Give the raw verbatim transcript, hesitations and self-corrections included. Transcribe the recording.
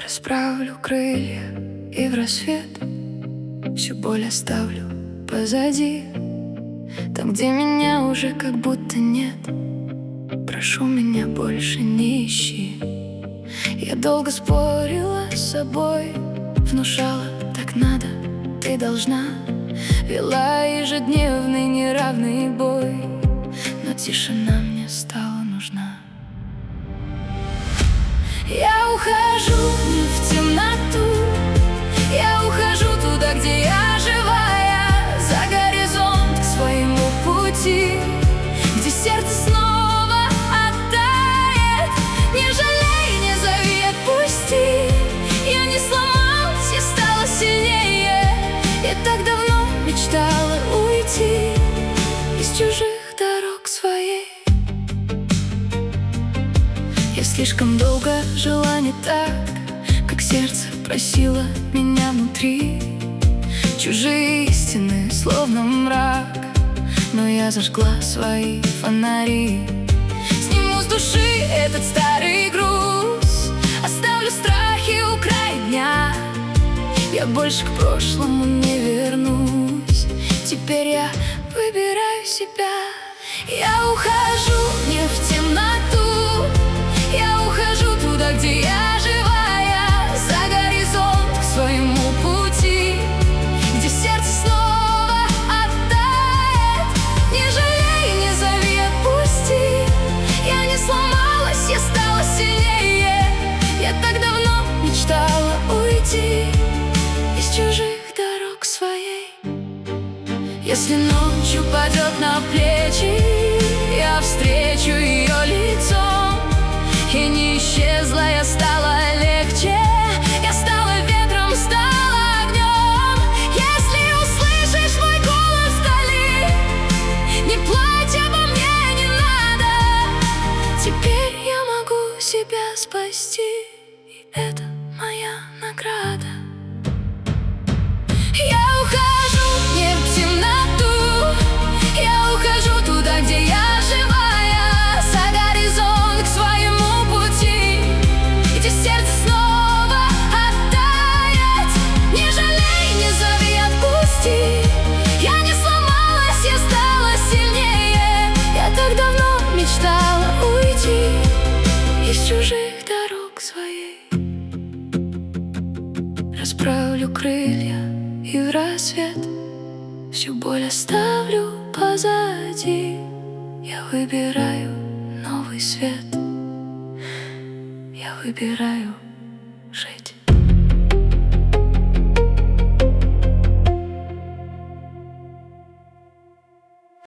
Расправлю крылья и в рассвет всю боль оставлю позади. Там, где меня уже как будто нет, прошу, меня больше не ищи. Я долго спорила с собой, внушала: так надо, ты должна. Вела ежедневный неравный бой, но тишина мне стала нужна. Я ухожу не в темноту, я ухожу туда, где я живая, за горизонт к своему пути, где сердце снова оттает. Не жалей, не зови, отпусти. Я не сломалась, я стала сильнее. Я так давно мечтала уйти из чужих дорог своей. Я слишком долго жила не так, как сердце просило меня внутри. Чужие истины, словно мрак, но я зажгла свои фонари. Сниму с души этот старый груз, оставлю страхи у края дня. Я больше к прошлому не вернусь, теперь я выбираю себя. Я ухожу не в темноту, я ухожу туда, где я живая, за горизонт к своему пути, где сердце снова оттает. Не жалей, не зови, отпусти. Я не сломалась, я стала сильнее. Я так давно мечтала уйти из чужих дорог своей. Если ночь упадет на плечи, я встречу ее лицом. И не исчезла, я стала легче. Я стала ветром, стала огнем. Если услышишь мой голос вдали, не плачь, обо мне не надо. Теперь я могу себя спасти, и это моя награда. Я ухожу не в темноту, я ухожу туда, где я живая, за горизонт к своему пути, где сердце снова оттает. Не жалей, не зови, отпусти. Я не сломалась, я стала сильнее. Я так давно мечтала уйти из чужих дорог своей. Расправлю крылья и в рассвет всю боль оставлю позади. Я выбираю новый свет, я выбираю жить.